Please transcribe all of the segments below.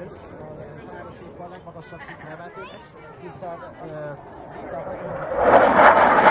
a legmagasabb szintre emelték, hiszen mind a nagyon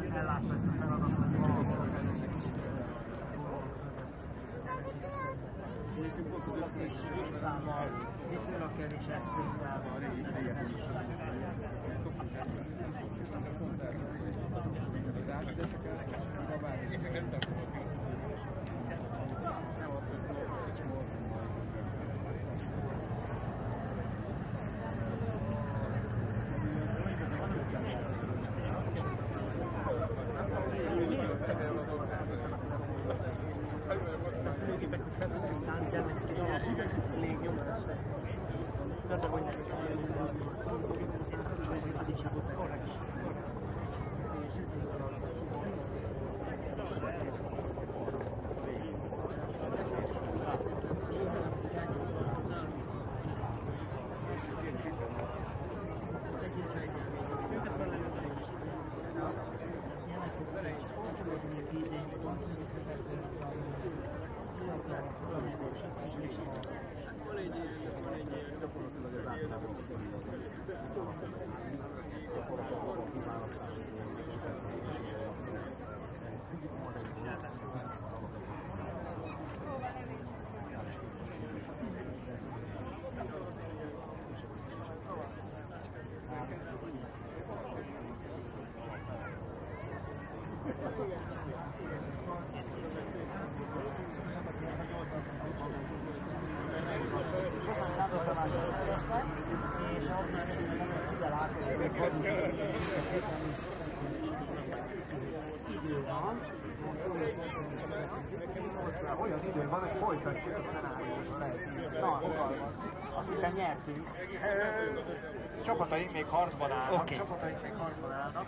ellátva ezt a feladatot, hogy valahol az előzők is számmal, viszonylag kevés eszközzel, ez is és ahhoz is köszönöm, hogy Fidel Ákos idő van, olyan idő van, hogy folytatjuk a szenáriót. Na, azt hittem nyertünk. Csapataink még harcban állnak. Okay. Csapataink még harcban állnak.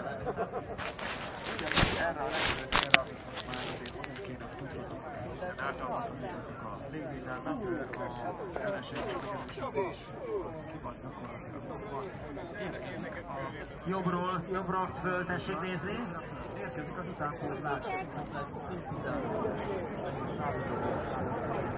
Ugyanis erre a repülőtérre, amit most már azért nagyon kéne tudhatunk, hiszen átalakítottuk a légvédelmet, a feleségeket és ki van gyakorlatilag. Érkeznek a jobbról föl, tessék nézni. Érkezik az utánpótlás. Ez egy címtizelő szállító.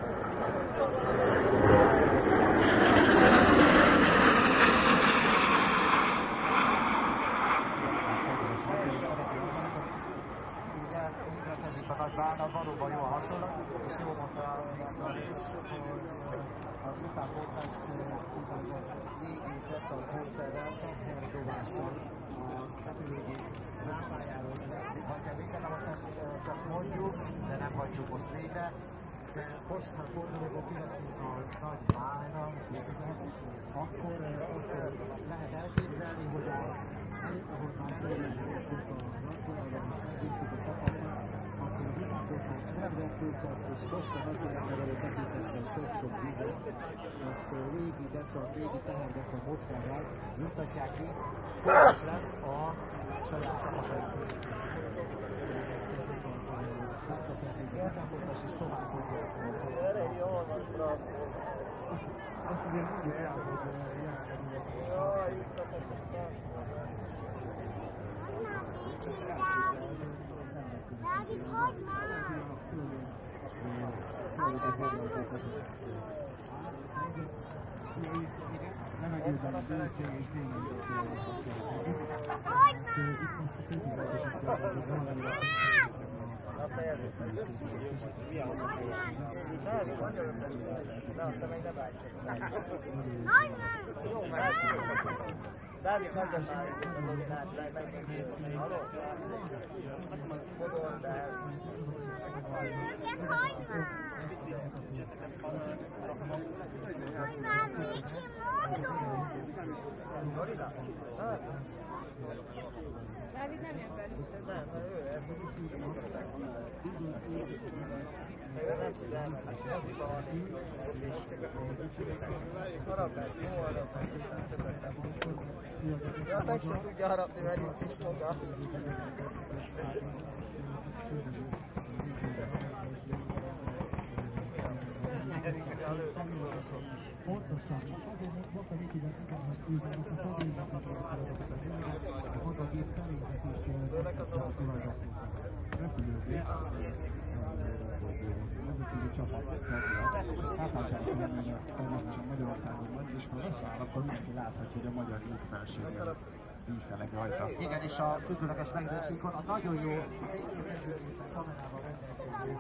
A nagy bánat valóban jó a hasonlat, és jól mondta a rész, hogy az utánpótlás úgynevezett légi beszart módszerrel, teherdovással a repülőgép rámpájáról hajtja végre. Na most ezt csak mondjuk, de nem hagyjuk most végre. De most, ha fordulóból kiveszünk a nagy bájra, akkor lehet elképzelni, hogy ahogy már tőle a nacionálban is megírtuk a csapatnak, akkor az utánpótlást felvetőszak, és most a nagybányáról tekintettel sok-sok vizet, ezt légi beszart, légi teherveszart módszerrel juttatják ki, közvetlen a saját csapataink részére. És ezek a utánpótlás is tovább tudják. Erre jól van, bravo! Azt ugye mondjuk el, hogy jelenleg ezt a Dávid, hagyd már! Anya, nem Dávid, hagyjad már ezt a dolgát, megszintén. Halló? Azt mondod, fogod, de... Hagyd már! Hagyd már, még kimondom! Gorilla? Dávid nem jön be. Nem, ő nem tud elmenni, moziba van, harapás, jó harapás, többet nem tud. Ja, meg sem tudja harapni, mert nincs is maga. Pontosan, azért még mondta Mikinek, igen, most ültenek a fedélzetnek a maga gép személyzet is tulajdonképpen repülőgép. Nemzetközi csapat természetesen Magyarországon van, és ha leszáll, akkor mindenki láthatja, hogy a magyar légfelségben díszeleg rajta. Igen, és a függőleges megzésíkon a nagyon jó kamerával rendelkező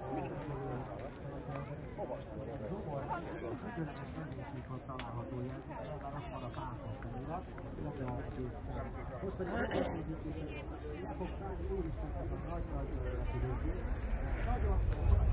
függőleges megzésíkon található ilyen, és ebben ott van a pápa felirat, illetve a kétszer. Most pedig megnézzük, és le fog szállni úristen ez a nagy-nagy repülőgép. Nagyon fontos.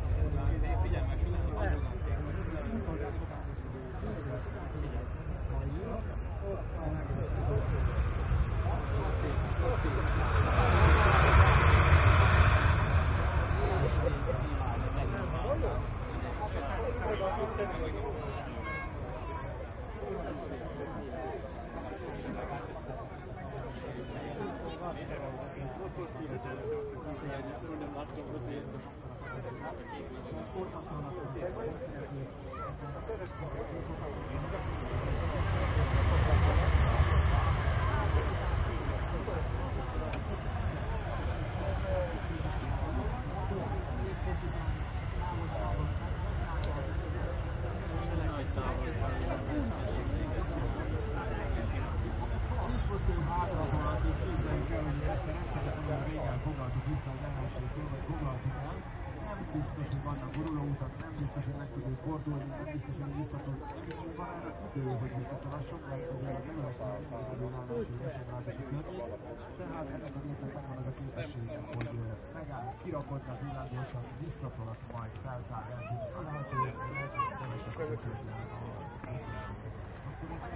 Biztos, hogy vannak gurulóutak, nem biztos, hogy meg tudunk fordulni, nem biztos, hogy visszatud, nem biztos, hogy van erre idő, hogy visszatalasson, mert azért a területen az esetrázatos szönt. Tehát ennek a gépnek megvan az a képessége, hogy megáll, kirakodnak világosan, visszatolak, majd felszáll el, a lehető legkevesebb kötőkkel a viszonylag. Akkor ez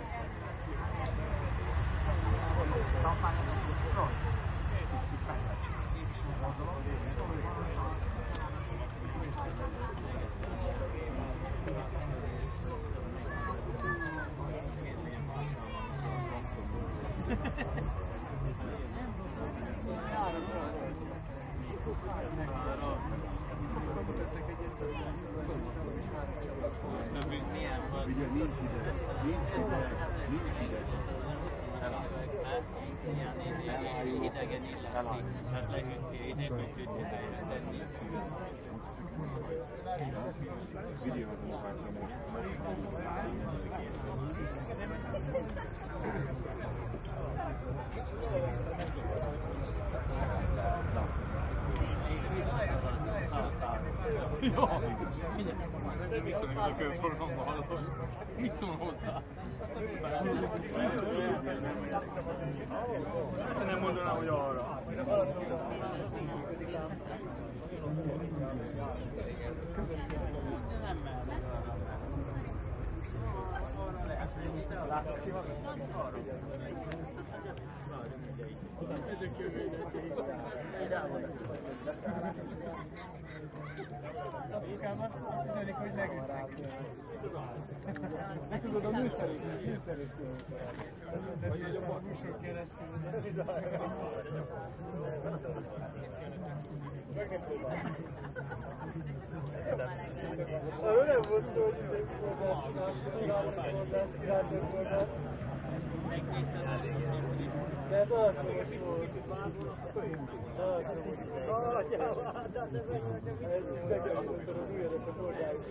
kampány egyébként szilon? Meglehetséges. Én is úgy gondolom, szóval van az a Ugye nincs ide. Ilyen idegen illetni, mert leüttél idegütőt tenni. Videómunkától Jó, mit szólni, hogy a körforgalomban hallom? Mit szól hozzá? Nem mondanám, hogy arra. Nem mehet. Látod ki van? Ezek jövőnek inkább azt üzenik, hogy megütnek. Tudod, a műszerés különböző. De jobb a műsor keresztül. Arról nem volt szó, hogy de ez az volt. Ez megjelentett az újjára a forgályok.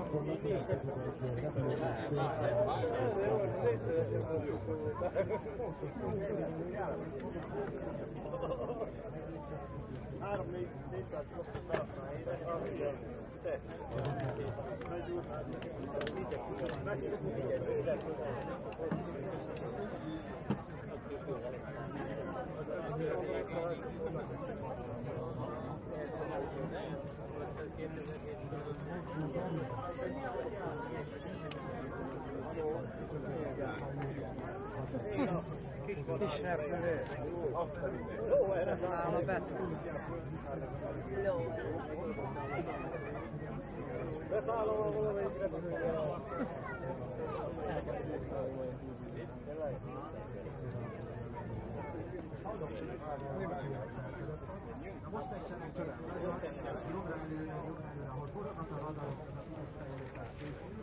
Kis repülő. Jó, erre száll a betű. Jó. Beszállom a valamelyik repülőre. Most tessenek tőle, jobbra előre, ahol forognak a radarok, a piros fejlődés készül.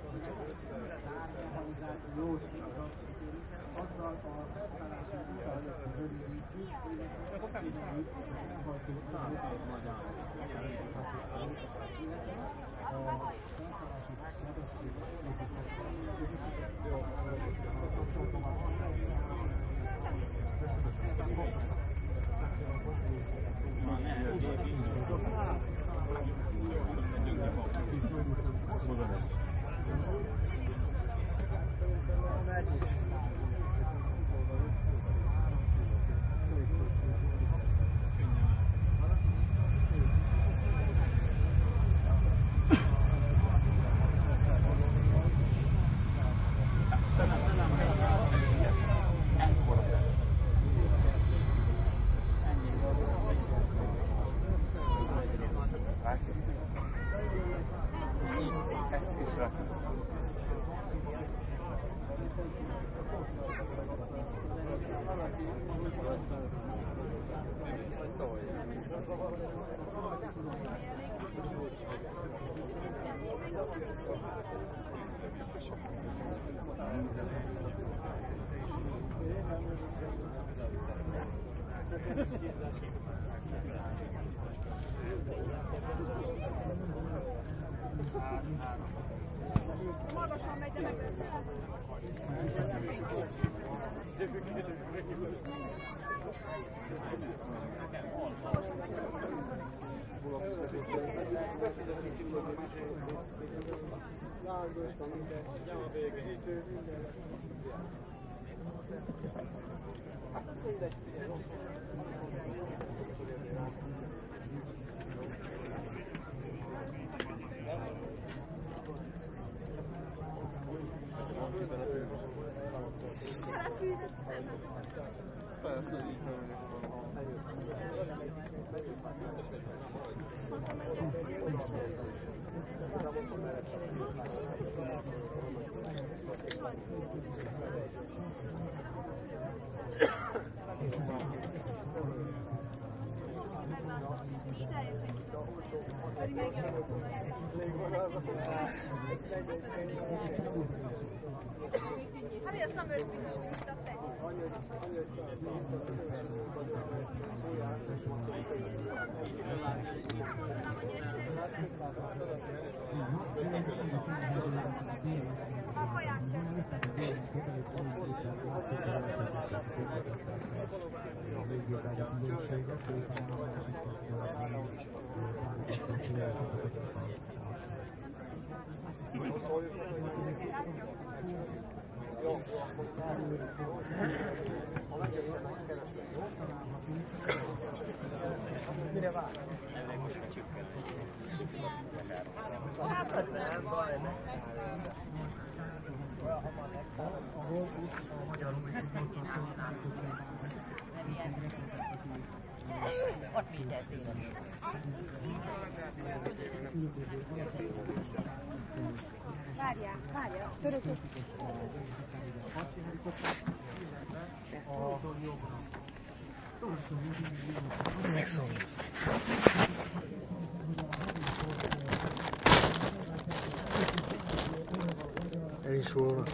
Szármechanizáció, azzal a felszállási utat rövidítjük, kimeljük az elhajtó a felszállási sebességet köszönöm szépen, fontosan. Magasan megy, de megvettem. Persze, így nem Hát mi a szamőszpín is visszatek? A kaját sem. Mire vár? Hát nem baj, ahol is a magyar újságírókat ott minden szépen. Várjál, törökök. Megszólni azt. El is volna.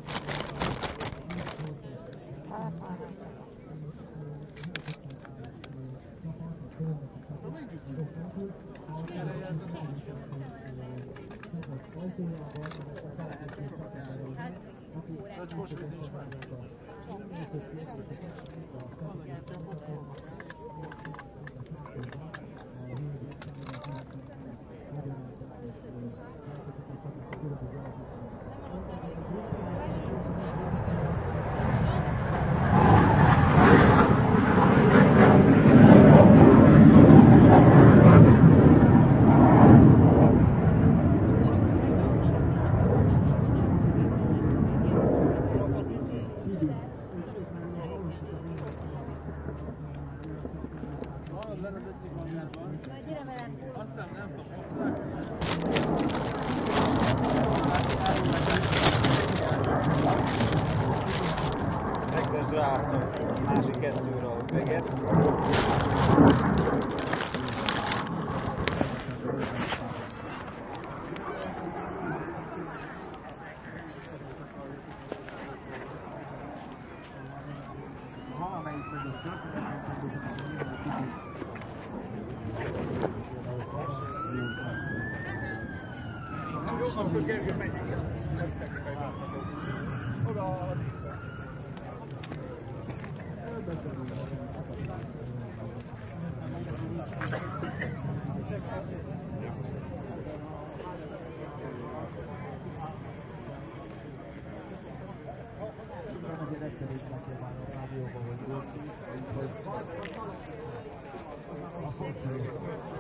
Zacskós víz nincs már. Megközd rá azt a másik kettőre a üveget. Valamelyik Azért egyszerűbb megkívánni a rádióba, hogy a hosszú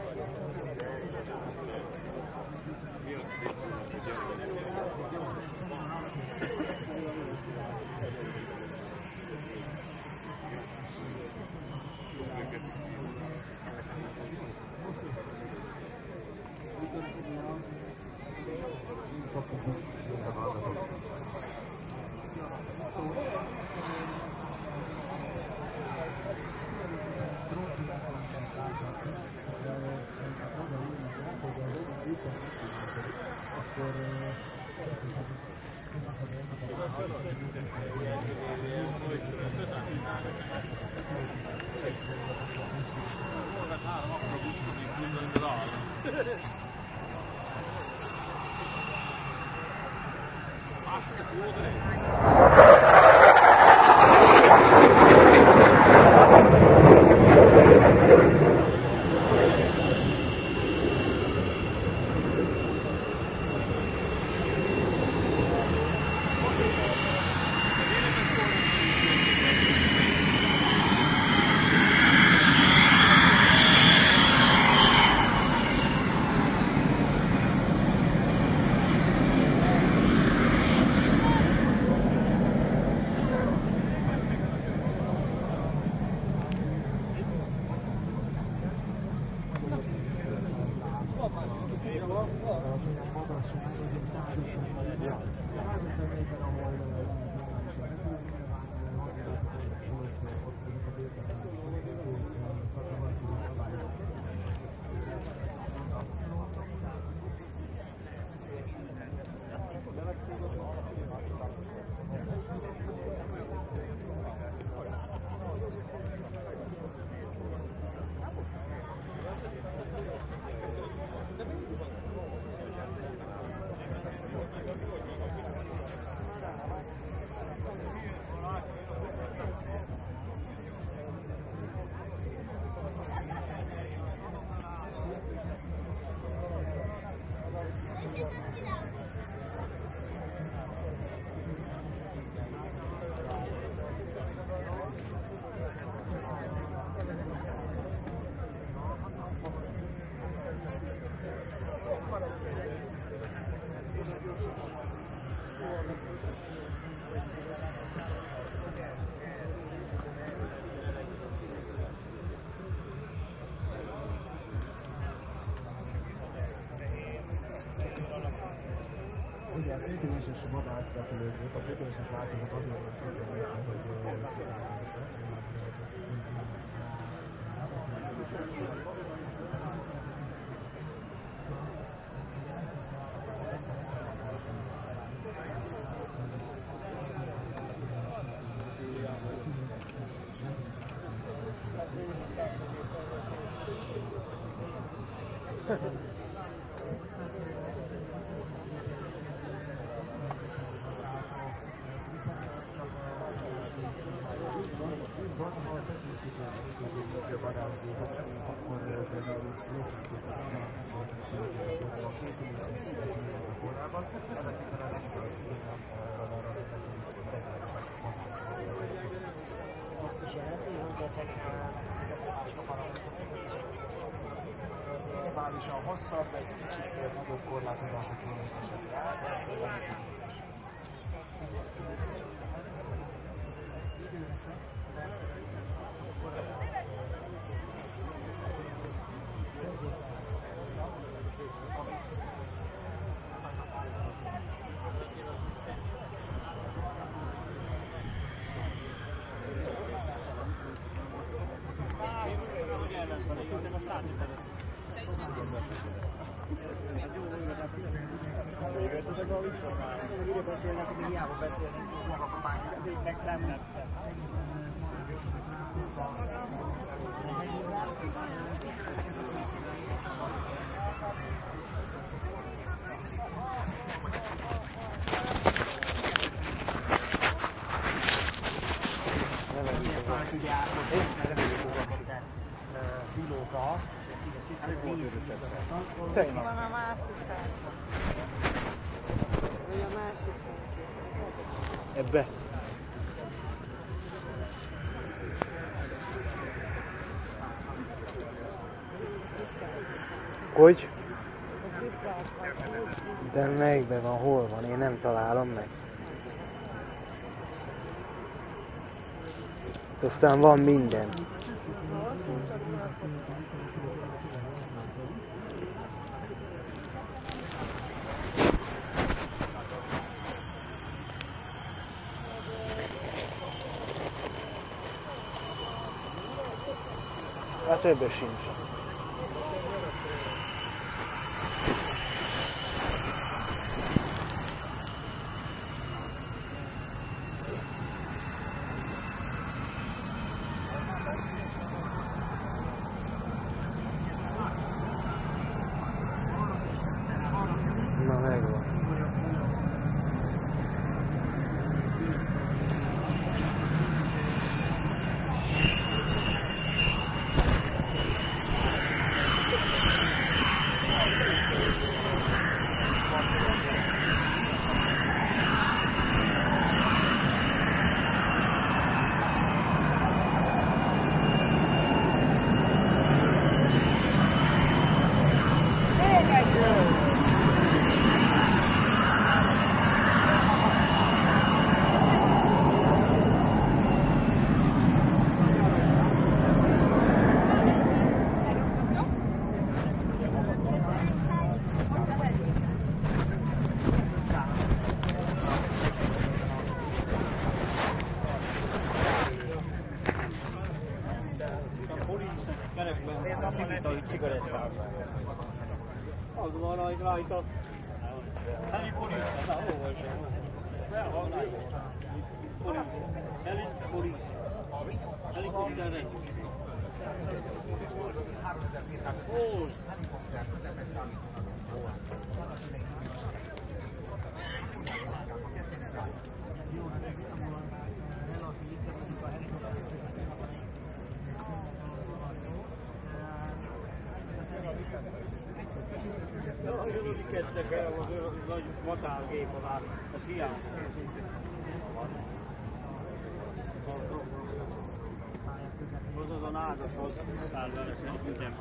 ugye a főtőléses vadászrepülőgép, a főtőléses változat azért van kifejezve, hogy azt is jelenti, hogy ezek minimálisan hosszabb, egy kicsit nagyobb korlátozások kilométeresek rá, Mire beszélnek, hogy hiába beszélnek, hogy maga próbálják. pilóta, és ezt így Van a másik fel. Vagy a másik fel. Ebbe. Hogy? De melyikben van, hol van? Én nem találom meg. Aztán van minden. A többi sincs. Na megvan. Az van rajta. Heli police, na olvasom. Police. Helikopter egy. Nagyon kettek el, az nagy matárgép alá, az hiány. Az a nágashoz száll vele szerintem.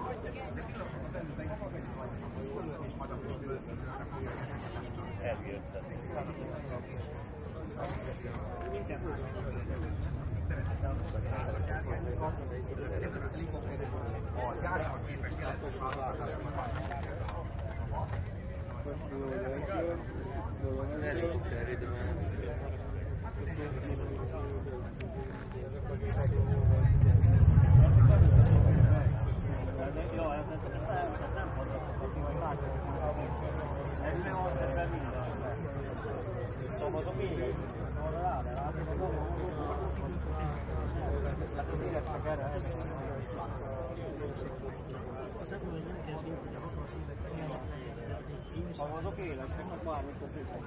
Azok élesek, meg bármikor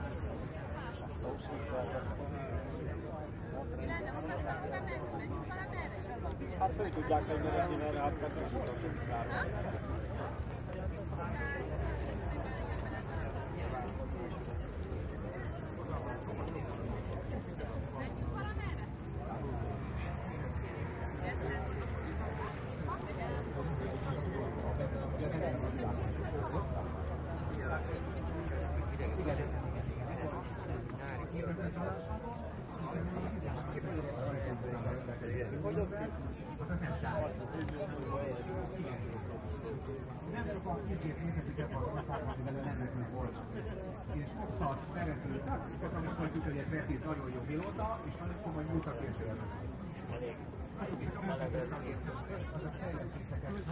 hát föl tudják megnevezni, mert hát megközültek kár. Nem sokan kisgép érkezik ebben az országban, amivel nem voltak. És oktat, vezető taktikat, amit mondjuk, hogy egy precíz, nagyon jó pilóta, és nagyon komoly műszaki értelmet. Azok fejlesztéseket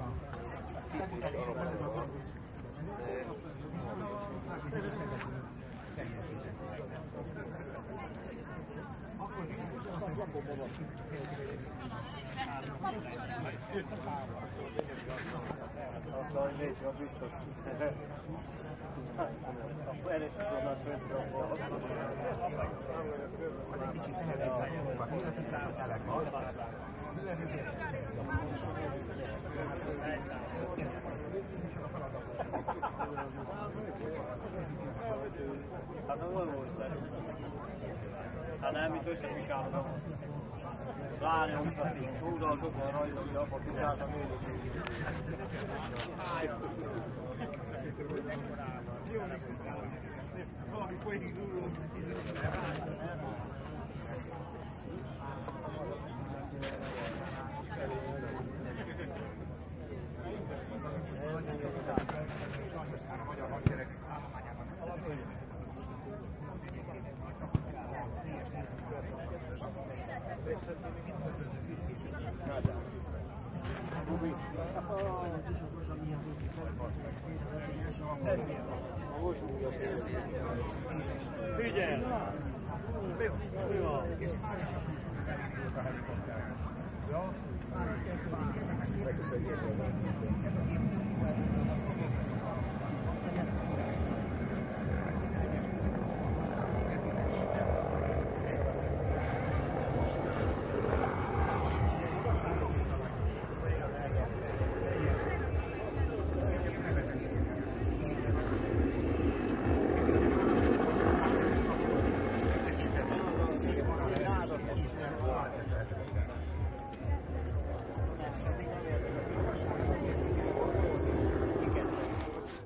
Akkor négyra biztos. Akkor el is tudod föntre. az egy kicsit nehezebb legyen, hogy a életet telek van. Hát az volt. Hát nem, itt összevisálod. Lányom, túldaltok a rajta, hogy abba tisztázza még. Valami folyik durul. Sajnos már a magyar hadsereg állományában nem szeretnék. Figyelj! Mi van? És már is a fúcsban elindult a helikopter. Ja, már is kezdődik, érdemes nézni. Ez a kép nem tulajdonképpen a